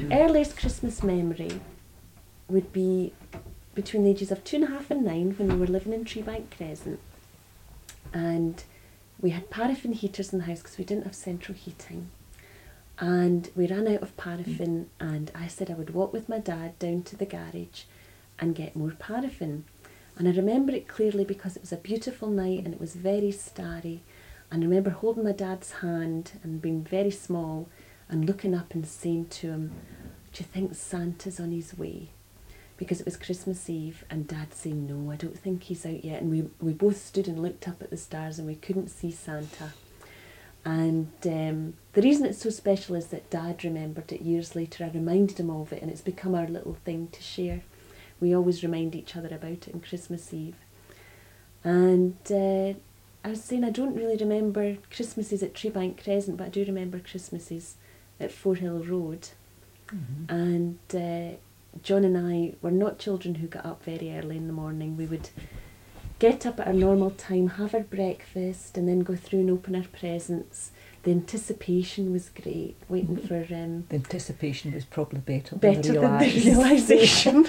earliest Christmas memory would be between the ages of 2.5 and 9 when we were living in Treebank Crescent, and we had paraffin heaters in the house because we didn't have central heating, and we ran out of paraffin, and I said I would walk with my dad down to the garage and get more paraffin. And I remember it clearly because it was a beautiful night and it was very starry, and I remember holding my dad's hand and being very small and looking up and saying to him, "Do you think Santa's on his way?" Because it was Christmas Eve, and Dad saying, "No, I don't think he's out yet." And we both stood and looked up at the stars and we couldn't see Santa. And the reason it's so special is that Dad remembered it years later. I reminded him of it, and it's become our little thing to share. We always remind each other about it on Christmas Eve. And I was saying I don't really remember Christmases at Treebank Crescent, but I do remember Christmases at Forehill Road. Mm-hmm. And John and I were not children who got up very early in the morning. We would get up at our normal time, have our breakfast, and then go through and open our presents. The anticipation was great, waiting for... The anticipation was probably better than the realisation.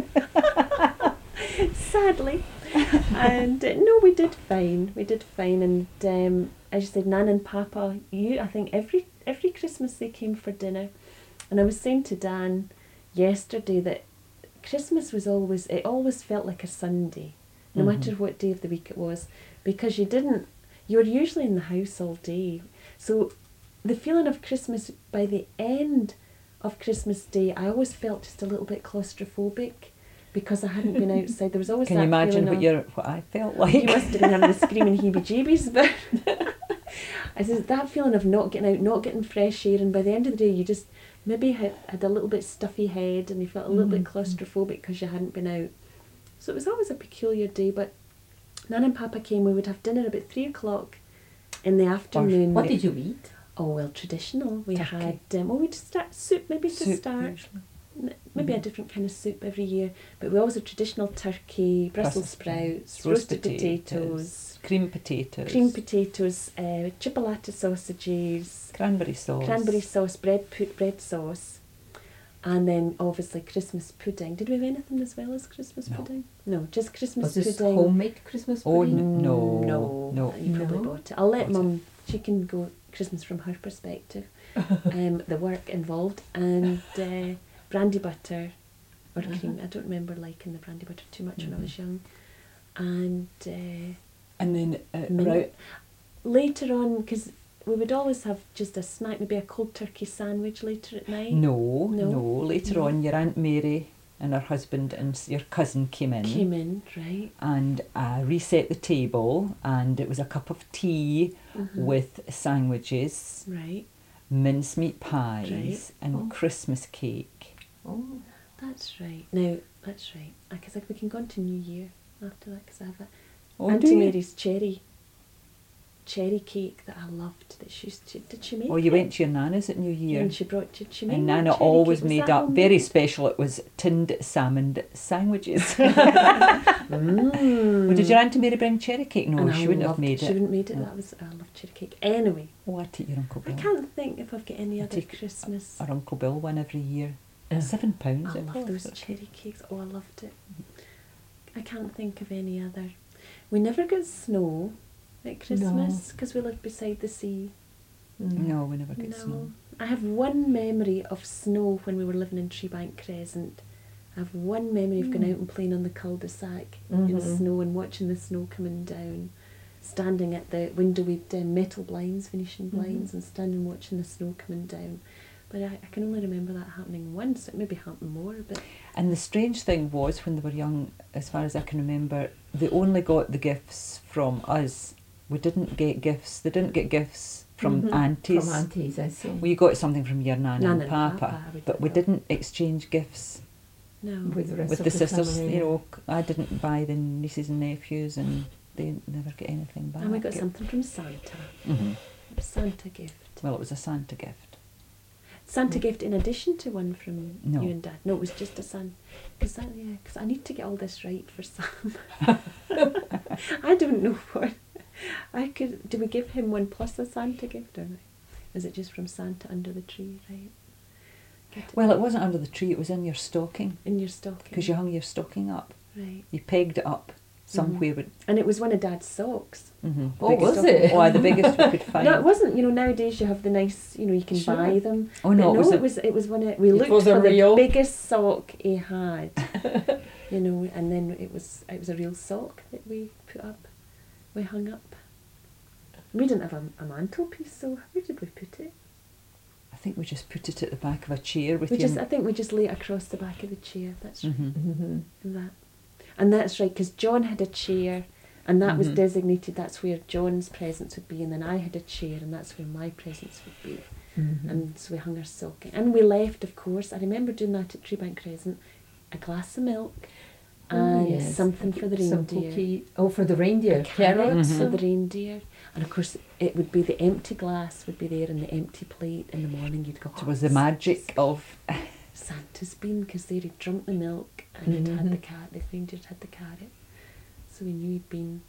Sadly. And no, we did fine. And as you said, Nan and Papa, I think every Christmas they came for dinner. And I was saying to Dan yesterday that Christmas always felt like a Sunday, no matter what day of the week it was, because you were usually in the house all day. So the feeling of Christmas, by the end of Christmas Day, I always felt just a little bit claustrophobic because I hadn't been outside. There was always Can that you imagine feeling what I felt like? You must have been having the screaming heebie-jeebies, but I said that feeling of not getting out, not getting fresh air, and by the end of the day you just maybe had a little bit stuffy head and you felt a little bit claustrophobic because you hadn't been out. So it was always a peculiar day, but Nan and Papa came. We would have dinner about 3 o'clock in the afternoon. What did you eat? Oh, well, traditional. We Turkey. had, we'd start soup maybe to start. Usually. Maybe a different kind of soup every year. But we always had traditional turkey, Brussels sprouts, roasted potatoes, cream potatoes, chipolata sausages, cranberry sauce, bread sauce, and then obviously Christmas pudding. Did we have anything as well as Christmas pudding? No, just Christmas pudding. Was this pudding. homemade Christmas pudding? No. You probably bought it. I'll let Mum, she can go Christmas from her perspective. The work involved, and brandy butter or cream. I don't remember liking the brandy butter too much when I was young. And then right later on, because we would always have just a snack, maybe a cold turkey sandwich later at night. No. Later on, your Aunt Mary and her husband and your cousin came in, right, and reset the table, and it was a cup of tea with sandwiches, right, mincemeat pies, right, and Christmas cake. Oh, that's right. Now that's right. Because we can go on to New Year after that, because I have Auntie Mary's cherry cake that I loved. That did she make? Oh, you went to your Nana's at New Year. Yeah, and did she make? And Nana cherry always cake? made up very special. It was tinned salmon sandwiches. Well, did your Auntie Mary bring cherry cake? No, she wouldn't have made it. She wouldn't made it. I love cherry cake. Anyway. Oh, I take your Uncle Bill. I can't think if I've got any other Christmas. Our Uncle Bill one every year. £7. I love those cherry cakes. Oh, I loved it. I can't think of any other. We never got snow at Christmas because we lived beside the sea. No, we never get snow. I have one memory of snow when we were living in Treebank Crescent. I have one memory of going out and playing on the cul-de-sac in snow and watching the snow coming down, standing at the window with metal blinds, Venetian blinds, and standing watching the snow coming down. But I can only remember that happening once. It maybe happened more. But and the strange thing was, when they were young, as far as I can remember, they only got the gifts from us. We didn't get gifts. They didn't get gifts from aunties. From aunties, I see. We got something from your Nana and Papa, Papa but we didn't exchange gifts. No. With the rest with of the the sisters, family. you know, I didn't buy the nieces and nephews, and they never get anything back. And we got something from Santa. A Santa gift. Well, it was a Santa gift. Santa gift in addition to one from No. you and Dad. No, it was just a Santa. Because I need to get all this right for Sam. I don't know what. Do we give him one plus a Santa gift or not? Is it just from Santa under the tree, right? put it? Well, it wasn't under the tree, it was in your stocking, In your stocking. because you hung your stocking up. Right. You pegged it up somewhere. And it was one of Dad's socks. Oh, was it? Oh, the biggest we could find. No, it wasn't. You know, nowadays you have the nice. You know, you can Sure. buy them. Oh no, But it was it was one of. We looked was a for real? the biggest sock he had. You know, and then it was a real sock that we put up. We hung up. We didn't have a mantelpiece, so where did we put it? I think we just put it at the back of a chair with I you. think we just lay it across the back of the chair. That's right. Mhm. And that's right, because John had a chair, and that was Mhm. designated. That's where John's presents would be, and then I had a chair, and that's where my presents would be. And so we hung our stocking, and we left. Of course, I remember doing that at Treebank Crescent. A glass of milk, and yes. something for the Some reindeer. cookie. Oh, for the reindeer. Carrots Mhm. for the reindeer, and of course it would be the empty glass would be there, and the empty plate. In the morning you'd go. So it was the magic of. Santa's been, because they had drunk the milk and it had the Mhm. carrot. The reindeer had the carrot, so we knew he'd been.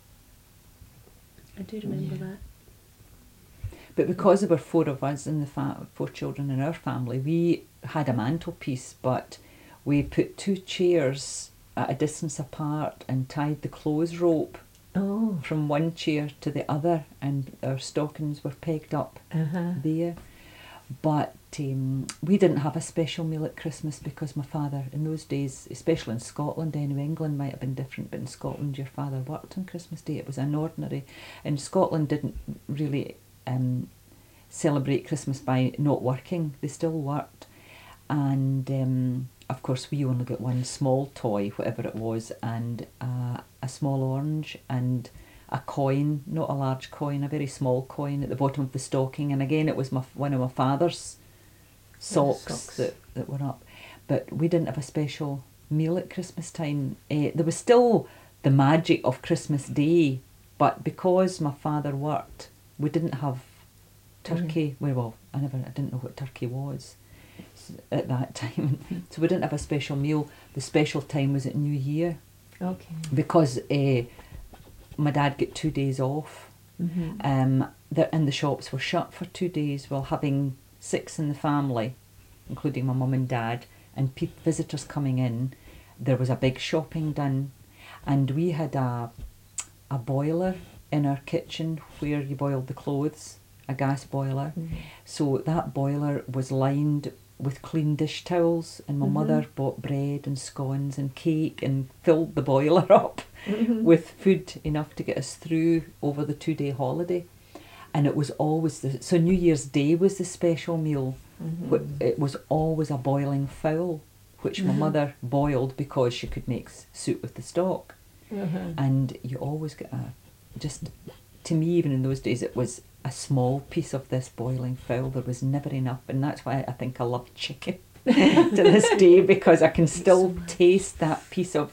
I do remember Yeah. that. But because there were four of us in the four children in our family, we had a mantelpiece, but we put two chairs at a distance apart and tied the clothes rope Oh. from one chair to the other, and our stockings were pegged up there. But we didn't have a special meal at Christmas because my father, in those days, especially in Scotland, anyway, England might have been different, but in Scotland your father worked on Christmas Day. It was an ordinary. And Scotland didn't really celebrate Christmas by not working. They still worked. And of course we only got one small toy, whatever it was, and a small orange and a coin, not a large coin, a very small coin at the bottom of the stocking. And again, it was one of my father's socks. That were up. But we didn't have a special meal at Christmas time. There was still the magic of Christmas Day, but because my father worked, we didn't have turkey. Well, I didn't know what turkey was at that time. So we didn't have a special meal. The special time was at New Year, Okay. because my dad got 2 days off. And the shops were shut for 2 days, while having 6 in the family, including my mum and dad, and visitors coming in. There was a big shopping done, and we had a boiler in our kitchen where you boiled the clothes, a gas boiler. So that boiler was lined with clean dish towels, and my mother bought bread and scones and cake and filled the boiler up with food enough to get us through over the 2-day holiday. And it was always so New Year's Day was the special meal. It was always a boiling fowl, which my mother boiled because she could make soup with the stock. And you always get to me, even in those days, it was a small piece of this boiling fowl. There was never enough, and that's why I think I love chicken to this day, because I can still taste that piece of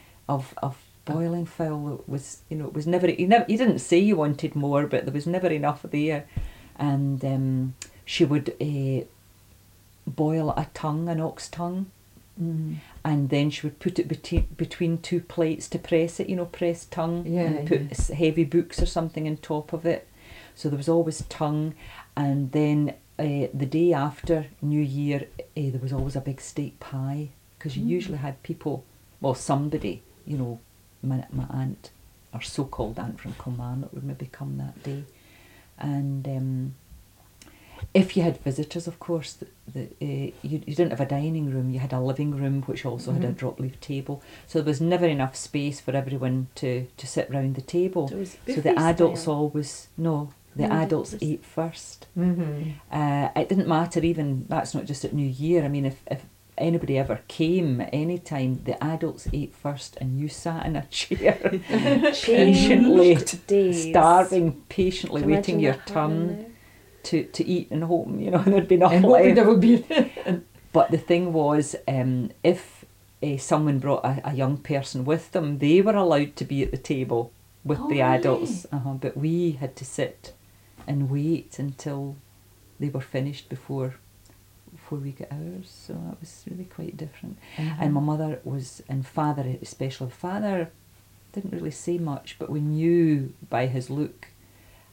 boiling fowl. It was, it was never. You didn't say you wanted more, but there was never enough there. And she would boil an ox tongue. And then she would put it between 2 plates to press it, press tongue, and put heavy books or something on top of it. So there was always tongue. And then the day after New Year, there was always a big steak pie, because you usually had people, somebody, my aunt, or so-called aunt from Kilmarnock, would maybe come that day. And if you had visitors, of course, you didn't have a dining room. You had a living room, which also had a drop-leaf table. So there was never enough space for everyone to sit round the table. So the adults adults ate first. It didn't matter even, that's not just at New Year. I mean, if anybody ever came any time, the adults ate first, and you sat in a chair patiently, starving, patiently waiting your turn to eat and hope, there'd be nothing left. There would be. But the thing was, if someone brought a young person with them, they were allowed to be at the table with the adults. But we had to sit and wait until they were finished before we got ours. So that was really quite different. And my mother and father, especially father, didn't really say much, but we knew by his look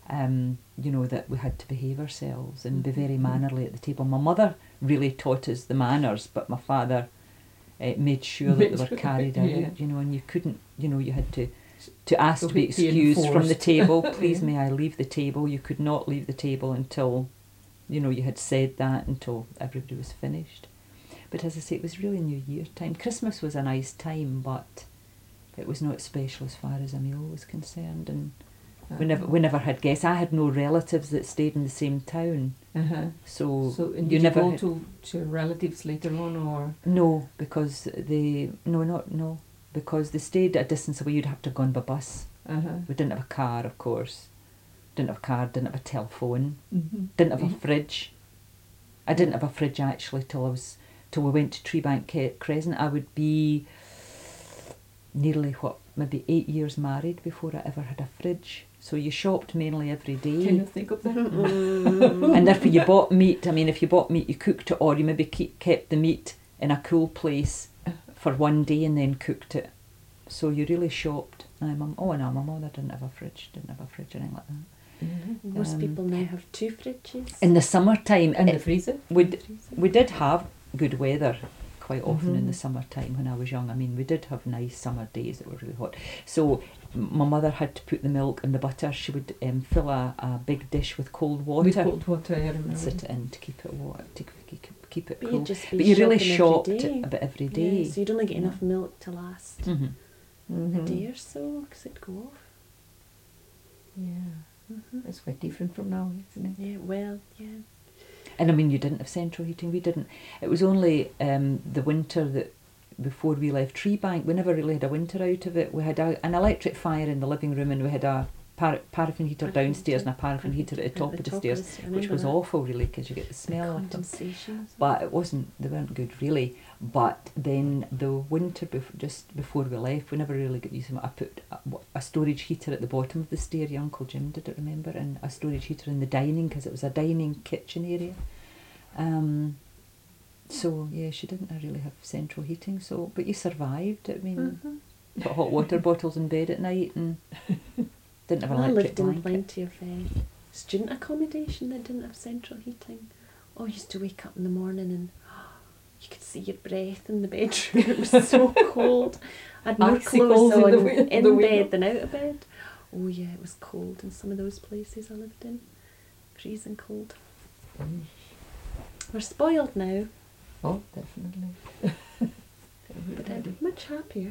you know, that we had to behave ourselves and be very mannerly at the table. My mother really taught us the manners, but my father made sure that they were carried out, Yeah. you know, and you couldn't, you know, you had to ask So to be be excused from the enforced. table. Please, may I leave the table? You could not leave the table until, you know, you had said that, until everybody was finished. But as I say, it was really New Year time. Christmas was a nice time, but it was not special as far as a meal was concerned. And we never had guests. I had no relatives that stayed in the same town, so and you did never you go had, to your relatives later on, or? no, because because they stayed at a distance away. You'd have to have gone by bus. We didn't have a car, of course. Didn't have a car. Didn't have a telephone. Didn't have a fridge. I didn't have a fridge actually till we went to Treebank Crescent. I would be nearly maybe 8 years married before I ever had a fridge. So you shopped mainly every day. Can you think of that? And therefore you bought meat. I mean, if you bought meat, you cooked it, or you maybe kept the meat in a cool place for one day and then cooked it. So you really shopped. My mother didn't have a fridge, or anything like that. Most people now have 2 fridges. In the summertime, And the freezer? we did have good weather quite often in the summertime when I was young. I mean, we did have nice summer days that were really hot. So my mother had to put the milk and the butter. She would fill a big dish with cold water. With cold water, I remember. And sit it in to keep it warm, to keep it But cool. you'd just be But you really shopping every shopped day. a bit every day. Yeah, so you'd only get enough milk to last Mm-hmm. a day or so, because it'd go off. Yeah. It's quite different from now, isn't it? Yeah, well, yeah. And I mean, you didn't have central heating. We didn't. It was only the winter that before we left Treebank, we never really had a winter out of it. We had an electric fire in the living room, and we had a paraffin heater downstairs and a paraffin heater at the top of the stairs, which was awful really, because you get the smell of them. Condensations. But they weren't good really. But then the winter just before we left, we never really got used to it. I put a storage heater at the bottom of the stair. Your Uncle Jim did it, remember, and a storage heater in the dining, because it was a dining kitchen area. So yeah, she didn't really have central heating. So, but you survived. I mean, put hot water bottles in bed at night and didn't have an I electric lived in blanket. plenty of student accommodation that didn't have central heating. Oh, I used to wake up in the morning and you could see your breath in the bedroom. It was so cold. I had more Icicles clothes in on the wi- in the window. bed than out of bed. Oh yeah, it was cold in some of those places I lived in. Freezing cold. We're spoiled now, Oh, definitely. but I'm much happier.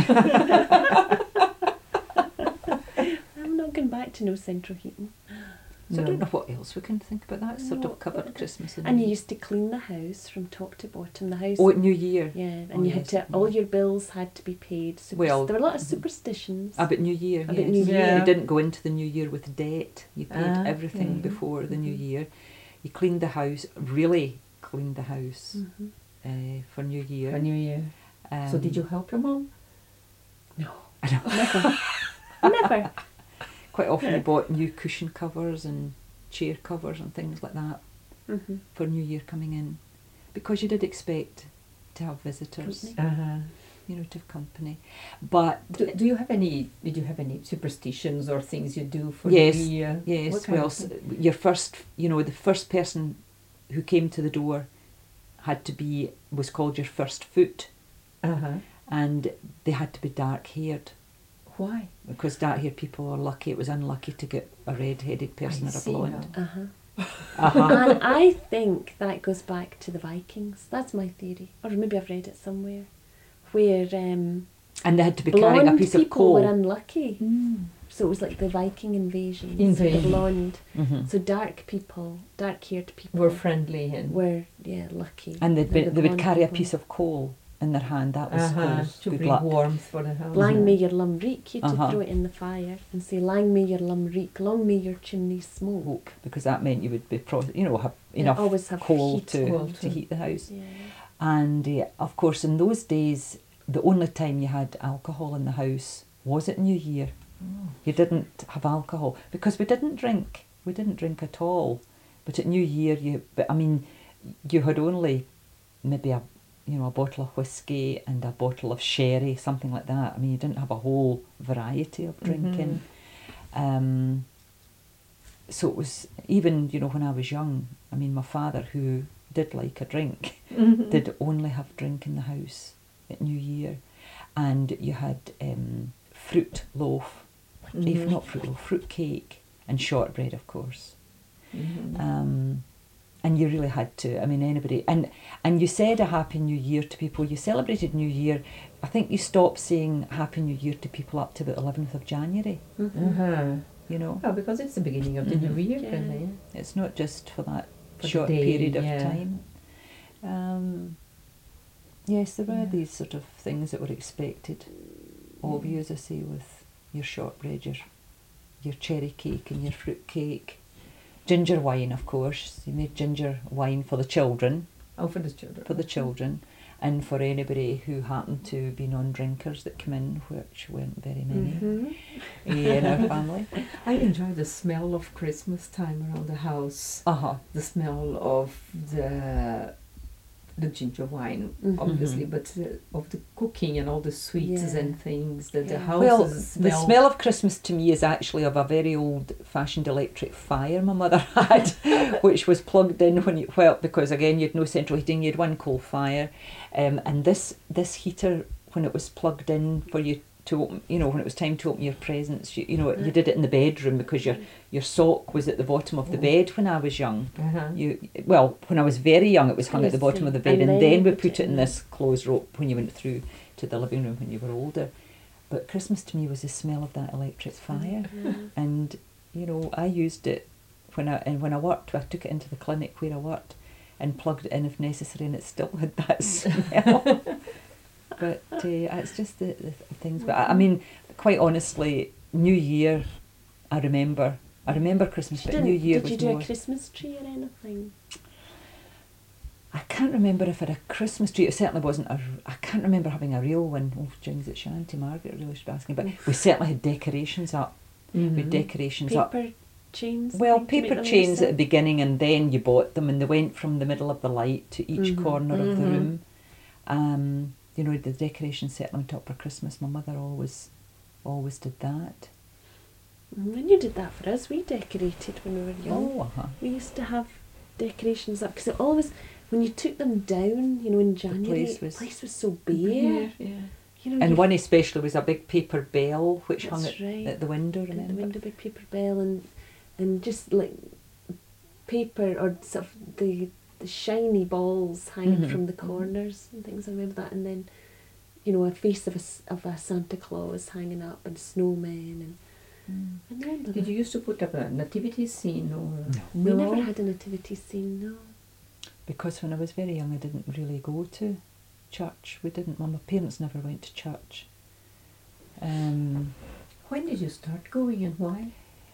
I'm not going back to no central heating. So I No. don't know what else we can think about that. Sort No, of covered Christmas and And New you Year. used to clean the house from top to bottom. The house. Oh, at New Year. Yeah, and Oh, you yes. had to. All your bills had to be paid. Well, there were a lot of superstitions. About New Year, About yes. New Year. You didn't go into the New Year with debt. You paid Ah, everything yeah. before the New Year. You cleaned the house, really cleaned the house for New Year. For New Year. So did you help your mum? No, I know. never, never. Quite often you bought new cushion covers and chair covers and things like that for New Year coming in, because you did expect to have visitors, Company. you know, to have company. But Do you have any? Did you have any superstitions or things you do for Yes, New Year? yes, What kind well, of thing? your first, you know, the first person who came to the door was called your first foot, and they had to be dark haired, Why? because dark haired people are lucky. It was unlucky to get a red headed person I or a see blonde. now. And I think that goes back to the Vikings. That's my theory, or maybe I've read it somewhere, where And they had to be carrying a blonde piece of people were coal. unlucky. So it was like the Viking invasion. The Invasion. blonde. Mhm. So dark-haired people We're friendly and were lucky. And Than the they would blonde carry a people. piece of coal in their hand. That was to good bring luck. warmth for the house. Lang may your lumreek, you to Uh-huh. throw it in the fire and say, Lang may your lumreek, long may your chimney smoke. Smoke, because that meant you would be have Yeah, enough always have coal heat. Coal to to- heat the house. Yeah. And of course, in those days, the only time you had alcohol in the house was at New Year. You didn't have alcohol because we didn't drink. We didn't drink at all. But at New Year, you had only maybe a bottle of whiskey and a bottle of sherry, something like that. I mean, you didn't have a whole variety of drinking. so it was, even, you know, when I was young, I mean, my father, who did like a drink, did only have drink in the house at New Year. And you had fruit loaf, if not fruit loaf, fruit cake, and shortbread, of course. And you really had to, I mean, anybody, and you said a Happy New Year to people. You celebrated New Year. I think you stopped saying Happy New Year to people up to about 11th of January, you know. Oh, because it's the beginning of the new year, Yeah. kind of, yeah. It's not just for that For the short day, period of yeah. time. Yes, there were these sort of things that were expected of you, as I say, with your shortbread, your cherry cake and your fruit cake. Ginger wine, of course. You made ginger wine for the children. Oh, for the children. For the children. And for anybody who happened to be non-drinkers that come in, which weren't very many in our family. I enjoy the smell of Christmas time around the house. The smell of the ginger wine, obviously, but of the cooking and all the sweets and things. The house Well, smell. the smell of Christmas to me is actually of a very old-fashioned electric fire my mother had, which was plugged in because again, you had no central heating, you had one coal fire, and this heater, when it was plugged in for you to open, you know, when it was time to open your presents, you did it in the bedroom, because your sock was at the bottom of the bed when I was young. When I was very young, it was hung at the bottom of the bed, and then we put it in this closed rope when you went through to the living room when you were older. But Christmas to me was the smell of that electric fire, and you know, I used it when I worked. I took it into the clinic where I worked and plugged it in if necessary, and it still had that smell. But it's just the things. But I mean, quite honestly, New Year, I remember Christmas, but New Year was Did you do more. a Christmas tree or anything? I can't remember if I had a Christmas tree. It certainly wasn't I can't remember having a real one. Oh, jings, it's Shanty Margaret really should be asking. But we certainly had decorations up. We had decorations up. Paper chains? Well, thing to make paper them chains at the yourself? beginning, and then you bought them, and they went from the middle of the light to each corner of the room. You know, the decoration set on top for Christmas. My mother always did that. When you did that for us, we decorated when we were young. Oh, We used to have decorations up, because it always, when you took them down, you know, in January, the place was so bare. Yeah. You know, and one especially was a big paper bell which hung That's right. at the window, at remember? the window, big paper bell, and just like paper or sort of the shiny balls hanging from the corners and things. I remember that, and then, you know, a face of a Santa Claus hanging up, and snowmen, and I remember Did that. you used to put up a nativity scene or We never had a nativity scene, no. Because when I was very young, I didn't really go to church. We didn't. My parents never went to church. When did you start going, and why?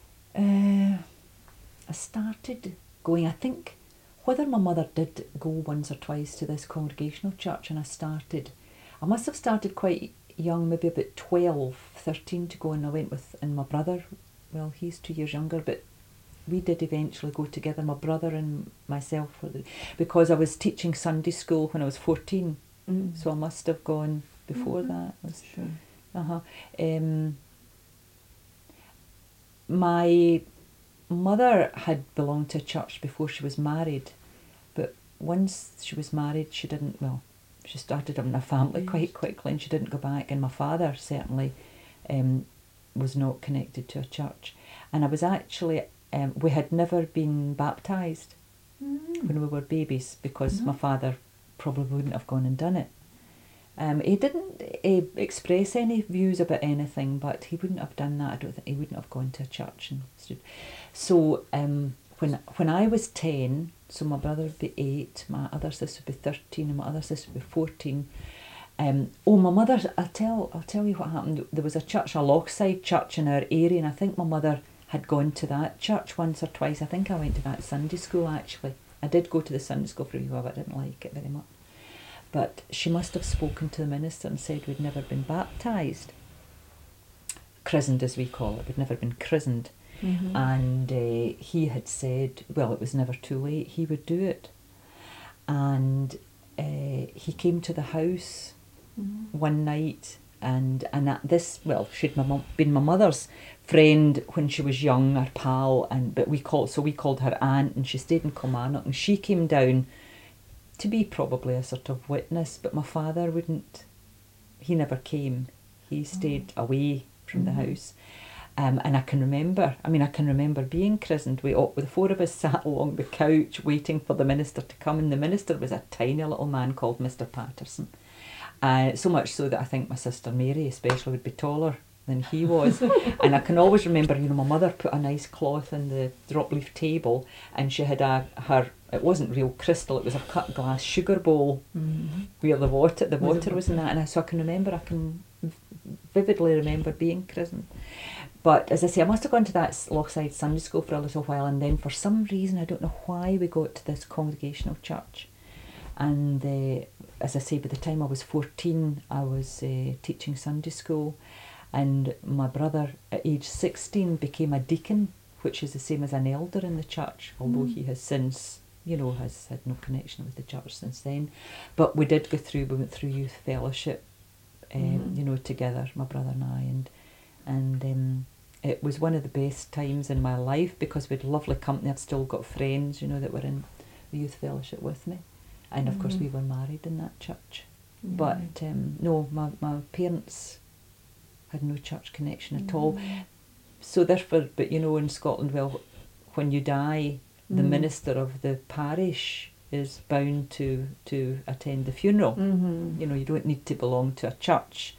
I started going, I think, whether my mother did go once or twice to this congregational church, and I must have started quite young, maybe about 12, 13 to go, and I went with, and my brother, well, he's 2 years younger, but we did eventually go together, my brother and myself, because I was teaching Sunday school when I was 14, so I must have gone before that. My mother had belonged to a church before she was married, but once she was married, she started having a family quite quickly, and she didn't go back. And my father certainly was not connected to a church, and I was actually we had never been baptised when we were babies, because my father probably wouldn't have gone and done it. He didn't express any views about anything, but he wouldn't have done that. I don't think he wouldn't have gone to a church and stood. So when I was 10, so my brother would be 8, my other sister would be 13, and my other sister would be 14. My mother, I'll tell you what happened. There was a church, a Lochside church in our area, and I think my mother had gone to that church once or twice. I think I went to that Sunday school, actually. I did go to the Sunday school for a while, but I didn't like it very much. But she must have spoken to the minister and said we'd never been baptised. Christened, as we call it. We'd never been christened. And he had said, well, it was never too late, he would do it. And he came to the house one night, and that this, well, she'd been my mother's friend when she was young, her pal, but we called her aunt, and she stayed in Kilmarnock, and she came down to be probably a sort of witness, but my father he never came. He stayed away from the house. And I can remember being christened. The four of us sat along the couch waiting for the minister to come, and the minister was a tiny little man called Mr. Patterson. So much so that I think my sister Mary especially would be taller than he was. And I can always remember, my mother put a nice cloth on the drop leaf table, and she had it wasn't real crystal, it was a cut glass sugar bowl where the water was in that. And so I can vividly remember being christened. But as I say, I must have gone to that Lochside Sunday School for a little while, and then for some reason, I don't know why, we got to this Congregational church. And as I say, by the time I was 14, I was teaching Sunday school, and my brother at age 16 became a deacon, which is the same as an elder in the church, although he has since, has had no connection with the church since then. But we went through youth fellowship, together, my brother and I, and it was one of the best times in my life because we had lovely company. I've still got friends, that were in the youth fellowship with me. And of course we were married in that church. But no, my parents had no church connection at all. So therefore, but in Scotland, well, when you die, the minister of the parish is bound to attend the funeral. You don't need to belong to a church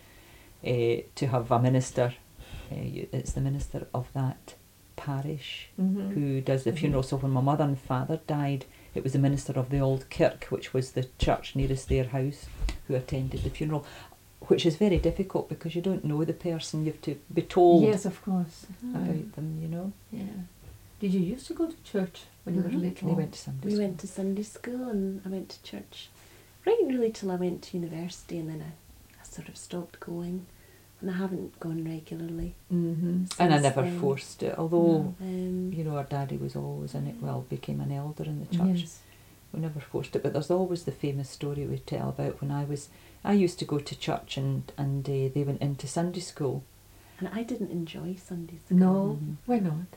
to have a minister. It's the minister of that parish who does the funeral. So when my mother and father died, it was the minister of the Old Kirk, which was the church nearest their house, who attended the funeral, which is very difficult because you don't know the person. You have to be told. Yes, of course. About them, Yeah. Did you used to go to church when you were little? We went to Sunday school. We went to Sunday school, and I went to church right really till I went to university, and then I sort of stopped going. And I haven't gone regularly. And I never forced it, although, our daddy was always in it, became an elder in the church. Yes. We never forced it, but there's always the famous story we tell about when I used to go to church and they went into Sunday school. And I didn't enjoy Sunday school. No, why not?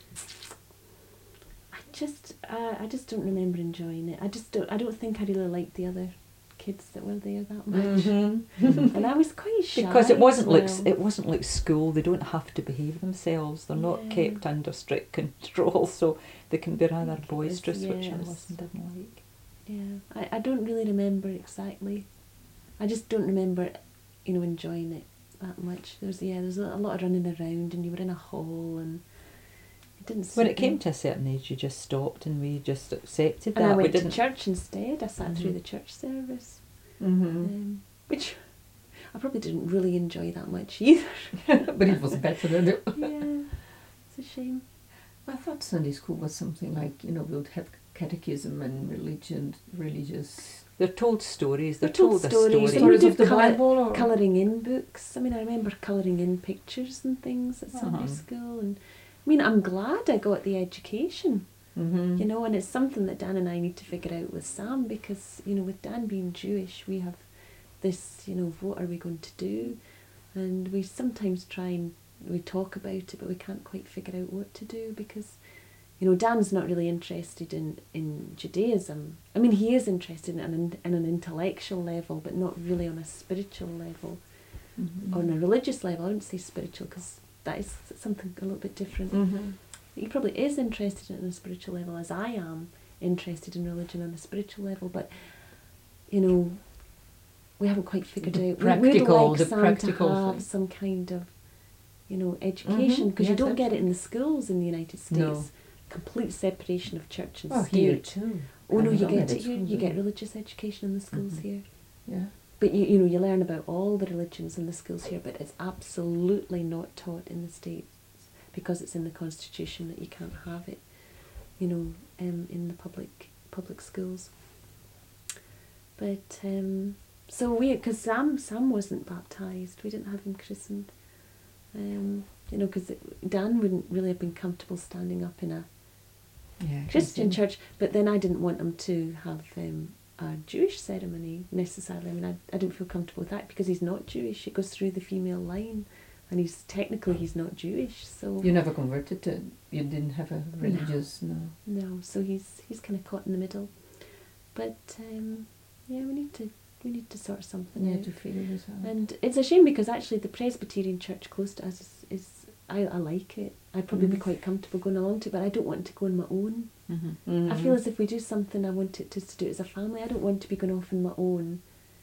I just don't remember enjoying it. I don't think I really liked the other kids that were there that much. And I was quite shy because it wasn't like school. They don't have to behave themselves. They're not kept under strict control, so they can be rather boisterous, which I didn't like. Yeah, I don't really remember exactly. I just don't remember, enjoying it that much. There's a lot of running around, and you were in a hall, and it didn't suit When it came me. to a certain age, you just stopped, and we just accepted that. And I went to church instead. I sat through the church service, which I probably didn't really enjoy that much either. But it was better than it. Yeah, it's a shame. I thought Sunday school was something like, we would have catechism and religious. They're told stories. They're told told a stories. story. And we Stories of did the Bible or colouring in books. I mean, I remember colouring in pictures and things at Sunday school. And I mean, I'm glad I got the education, and it's something that Dan and I need to figure out with Sam because, with Dan being Jewish, we have this, what are we going to do? And we sometimes we talk about it, but we can't quite figure out what to do because, Dan's not really interested in Judaism. I mean, he is interested in an intellectual level, but not really on a spiritual level. On a religious level. I wouldn't say spiritual because that is something a little bit different. He probably is interested in a spiritual level, as I am interested in religion on a spiritual level, but we haven't quite figured out. We'd like Sam to have some kind of education because you don't get it in the schools in the United States. No. Complete separation of church and Well, state. here too. Oh no, you get it it here. You get religious education in the schools here. Yeah. But you learn about all the religions in the schools here, but it's absolutely not taught in the States because it's in the Constitution that you can't have it, in the public schools. But so because Sam wasn't baptised, we didn't have him christened. Because Dan wouldn't really have been comfortable standing up in a Christian church, but then I didn't want him to have a Jewish ceremony necessarily. I mean, I don't feel comfortable with that because he's not Jewish. It goes through the female line, and he's not Jewish. So You never converted to. You didn't have a religious. no. So he's kind of caught in the middle. But yeah, we need to sort something out. To figure this out. And it's a shame because actually the Presbyterian church close to us is I like it. I'd probably be quite comfortable going along to it, but I don't want to go on my own. I feel as if we do something, I want it to do it as a family. I don't want to be going off on my own,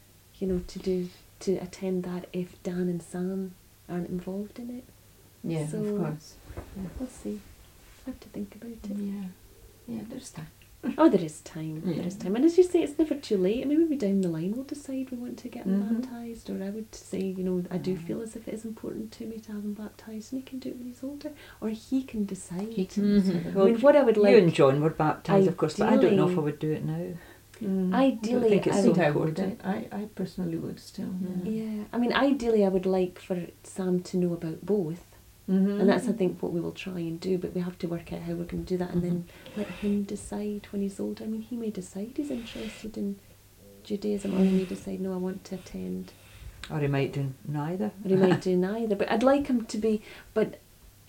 to attend that if Dan and Sam aren't involved in it. Yeah, So, of course. Yeah. We'll see. I have to think about it. Yeah, there's time. Oh, there is time. Yeah. There is time. And as you say, it's never too late. I mean, maybe down the line we'll decide we want to get him baptised, or I would say, I do feel as if it is important to me to have him baptised, and he can do it when he's older, or he can decide. Well, I mean, what I would like... You and John were baptised, of course, but I don't know if I would do it now. Ideally, I think it's so I important. I personally would still. Yeah, I mean, ideally, I would like for Sam to know about both. And that's, I think, what we will try and do, but we have to work out how we're going to do that and then let him decide when he's older. I mean, he may decide he's interested in Judaism, or he may decide, no, I want to attend. Or he might do neither. Or he might do neither. But I'd like him to be, but,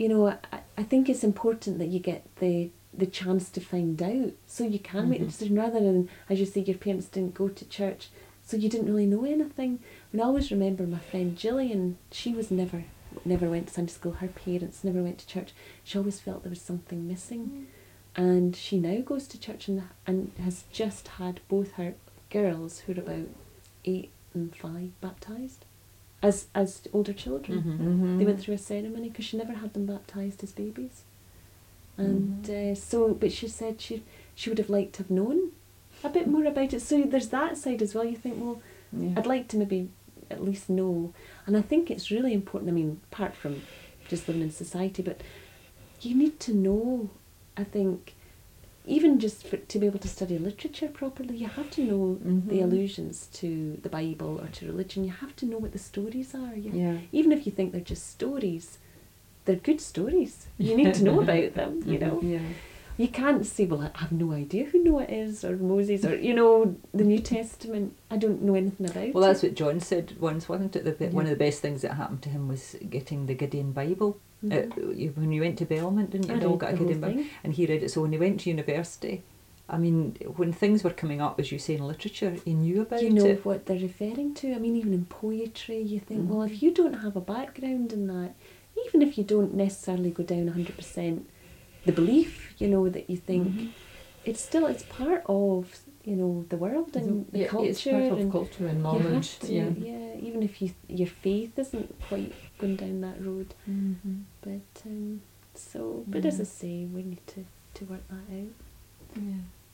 I think it's important that you get the chance to find out, so you can make the decision, rather than, as you say, your parents didn't go to church, so you didn't really know anything. I mean, I always remember my friend Gillian, she was never went to Sunday school, her parents never went to church. She always felt there was something missing. And she now goes to church and has just had both her girls, who are about 8 and 5, baptised as older children. They went through a ceremony because she never had them baptised as babies. And but she said she would have liked to have known a bit more about it. So there's that side as well. You think, well, I'd like to maybe at least know. And I think it's really important, I mean, apart from just living in society, but you need to know, I think, even just to be able to study literature properly, you have to know the allusions to the Bible or to religion. You have to know what the stories are. Even if you think they're just stories, they're good stories. You need to know about them, You can't say, well, I have no idea who Noah is, or Moses, or, the New Testament. I don't know anything about it. Well, that's what John said once, wasn't it? One of the best things that happened to him was getting the Gideon Bible. When you went to Belmont, didn't you? They all got a Gideon Bible, and he read it. So when he went to university, I mean, when things were coming up, as you say, in literature, he knew about it. You know what they're referring to. I mean, even in poetry, you think, well, if you don't have a background in that, even if you don't necessarily go down 100%, the belief, that you think, it's part of, the world and the culture. It's part of culture and knowledge. Even if your faith isn't quite going down that road. But but as I say, we need to work that out.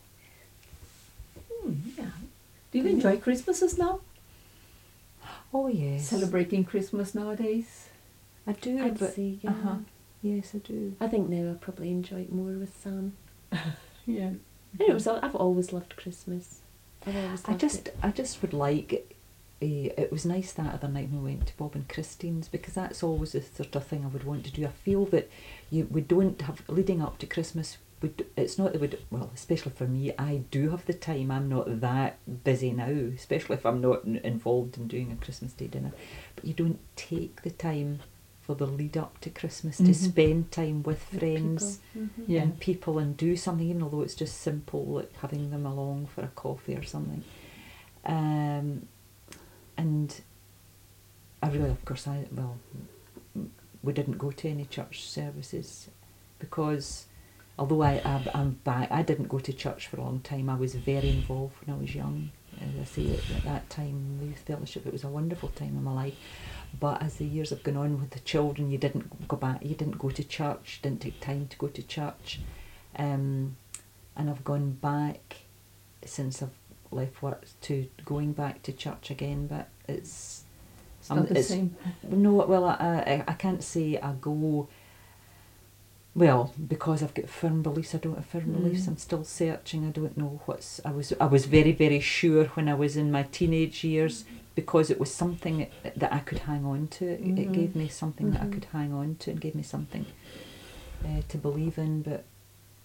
Do you enjoy Christmases now? Oh yes. Celebrating Christmas nowadays? I do. I'd say, yes, I do. I think now I probably enjoy it more with Sam. Yeah. I've always loved Christmas. I just would like. It was nice that other night when we went to Bob and Christine's, because that's always the sort of thing I would want to do. I feel that we don't have, leading up to Christmas, it's not that especially for me, I do have the time. I'm not that busy now, especially if I'm not involved in doing a Christmas Day dinner. But you don't take the time for the lead up to Christmas to spend time with friends and people and do something, even although it's just simple, like having them along for a coffee or something. And I really, of course, we didn't go to any church services because although I'm back, I didn't go to church for a long time. I was very involved when I was young. As I say, at that time, the youth fellowship, it was a wonderful time in my life. But as the years have gone on with the children, you didn't go back, you didn't go to church, didn't take time to go to church. And I've gone back since I've left work to going back to church again, but it's not the same. No, well, I can't say I go. Well, because I've got firm beliefs, I don't have firm beliefs. I'm still searching. I don't know what's. I was very, very sure when I was in my teenage years, because it was something that I could hang on to. It gave me something that I could hang on to, and gave me something to believe in. But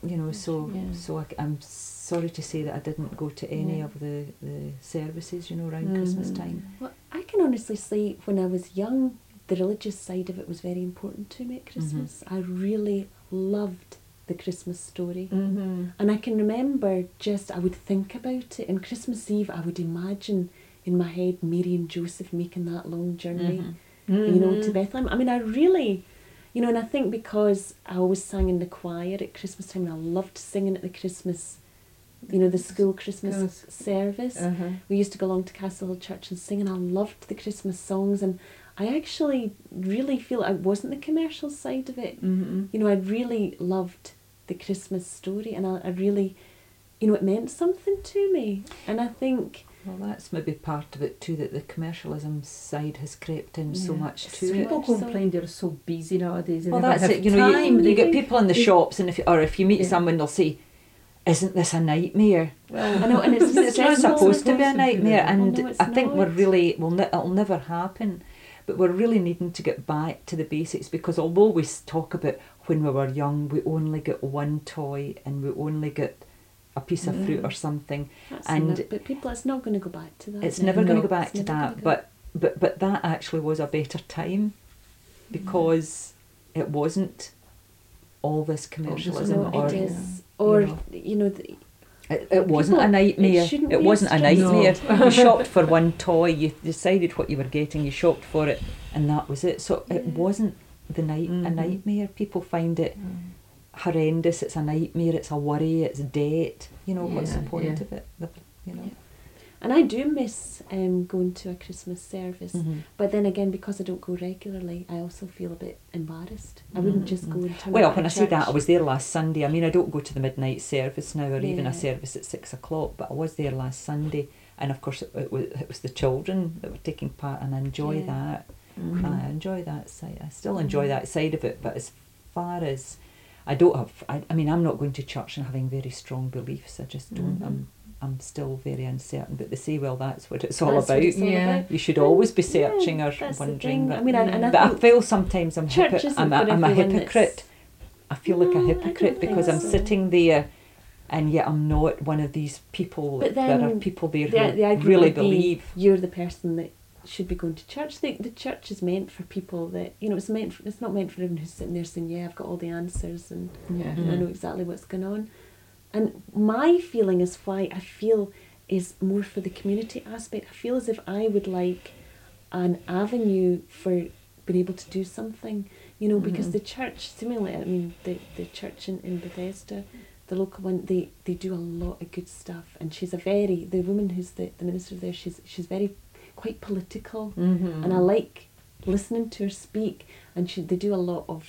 you know, so I'm sorry to say that I didn't go to any of the services, you know, around Christmas time. Well, I can honestly say when I was young, the religious side of it was very important to me at Christmas. I really loved the Christmas story. And I can remember I would think about it, and Christmas Eve I would imagine in my head Mary and Joseph making that long journey, you know, to Bethlehem. I mean, I really, you know, and I think because I always sang in the choir at Christmas time, and I loved singing at the Christmas, you know, the school Christmas service. We used to go along to Castle Hill Church and sing, and I loved the Christmas songs, and I actually really feel it wasn't the commercial side of it. You know, I really loved the Christmas story, and I really, you know, it meant something to me. And I think... Well, that's maybe part of it too, that the commercialism side has crept in so much to it. People complain they're so busy nowadays. Well, that's it. You know, you get people in the shops, and if you meet someone, they'll say, "Isn't this a nightmare?" Well, I know, and it's not supposed to be a nightmare, and no, I think we're really it'll never happen. But we're really needing to get back to the basics, because although we talk about when we were young, we only get one toy and we only get a piece of fruit or something, but people, it's not going to go back to that. It's never going to go back to that. But that actually was a better time, because it wasn't all this commercialism. It wasn't a nightmare. It wasn't a nightmare. You shopped for one toy, you decided what you were getting, you shopped for it, and that was it. So it wasn't a nightmare. People find it horrendous. It's a nightmare. It's a worry. It's debt. You know, what's the point of it? You know. And I do miss going to a Christmas service, but then again, because I don't go regularly, I also feel a bit embarrassed. I wouldn't just go and turn up when I say that, I was there last Sunday. I mean, I don't go to the midnight service now, or even a service at 6 o'clock, but I was there last Sunday, and of course it was the children that were taking part, and I enjoy that. I enjoy that side. I still enjoy that side of it, but as far as I don't have, I mean, I'm not going to church and having very strong beliefs. I just don't. I'm still very uncertain, but they say, well, that's what it's all about. You should always be searching or wondering. But, I feel sometimes I'm a hypocrite. I feel like a hypocrite because I'm sitting there, and yet I'm not one of these people. But then there are people there who really believe. You're the person that should be going to church. The church is meant for people that, you know, it's not meant for everyone who's sitting there saying, I've got all the answers and I know exactly what's going on. And my feeling is why I feel is more for the community aspect. I feel as if I would like an avenue for being able to do something, you know, because the church, similarly, I mean, the church in Bethesda, the local one, they do a lot of good stuff. And she's the woman who's the minister there, she's very quite political, and I like listening to her speak. And they do a lot of,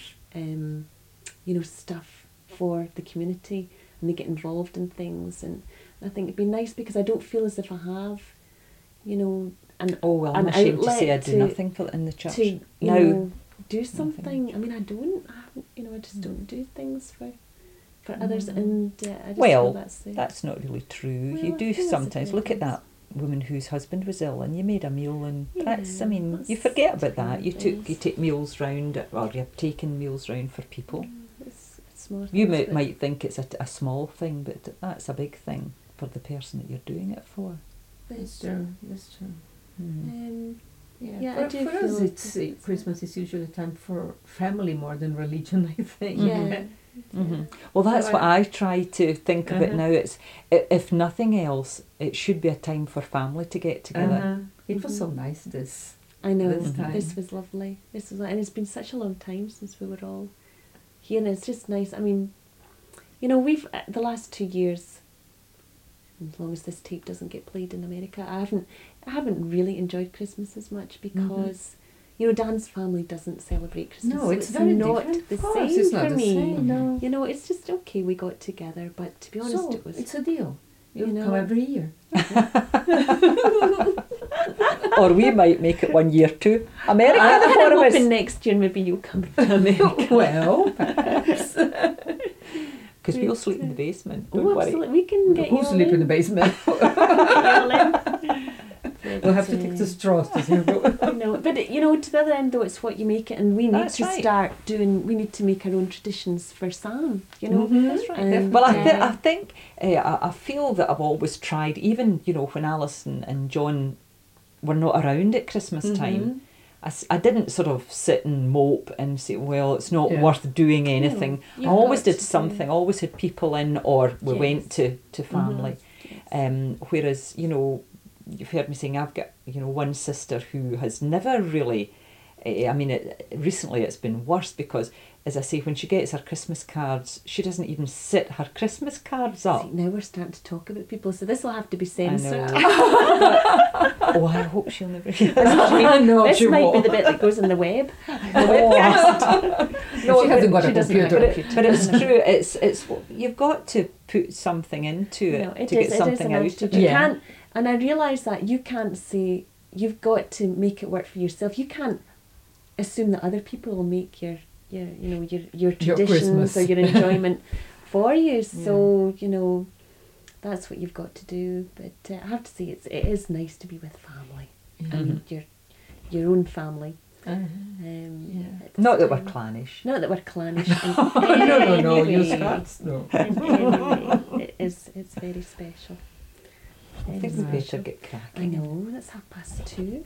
stuff for the community. And they get involved in things, and I think it'd be nice because I don't feel as if I have, you know, I'm ashamed to say I do nothing in the church. To do something. Nothing. I mean, I just don't do things for others, and I just feel that's not really true. You do sometimes. Look at that woman whose husband was ill, and you made a meal, and you forget about that. You take meals round, or you've taken meals round for people. You might think it's a small thing, but that's a big thing for the person that you're doing it for. That's true. For us, Christmas is usually a time for family more than religion, I think. Well, that's what I try to think of it now. It's, if nothing else, it should be a time for family to get together. It was so nice this. I know. This was lovely. And it's been such a long time since we were all here, and it's just nice. I mean, you know, we've the last 2 years, as long as this tape doesn't get played in America, I haven't really enjoyed Christmas as much because you know, Dan's family doesn't celebrate Christmas. No, it's very not the same it's for not me. Same, no. You know, it's just okay. We got together, but to be honest, it's a deal. You come every year. Or we might make it 1 year too. America, I'm hoping next year maybe you'll come to America. Well, perhaps. Because we'll sleep in the basement. Don't worry. Absolutely. We can get Who'll sleep in the basement? We'll have to take the straws as we go. But to the other end though, it's what you make it, and we need That's to right. start doing. We need to make our own traditions for Sam. That's right. And, Well, I think I feel that I've always tried, even when Alice and John were not around at Christmas time. I didn't sort of sit and mope and say, well, it's not worth doing anything. you've I always got did to something. I always had people in, or we Yes. went to family. Yes. Whereas, you've heard me saying I've got, one sister who has never really, recently it's been worse because, as I say, when she gets her Christmas cards, she doesn't even sit her Christmas cards up. See, now we're starting to talk about people, so this will have to be I censored. know. I hope she'll never hear that. No, This she might won't. be the bit that goes in the web. No, she hasn't got a she doesn't have computer. a But it's true. It's you've got to put something into it, No, it to is- get it is something an out attitude. of it. You Yeah. can't, and I realise that you can't say you've got to make it work for yourself. You can't assume that other people will make your traditions Christmas. or your enjoyment for you. So that's what you've got to do. But I have to say, it is nice to be with family and your own family. at this Not that we're time. clannish. Not that we're clannish. No, in use any way. cards, no. In any way. It's very special. I think Very we better special. get cracking. I know, it's 2:30.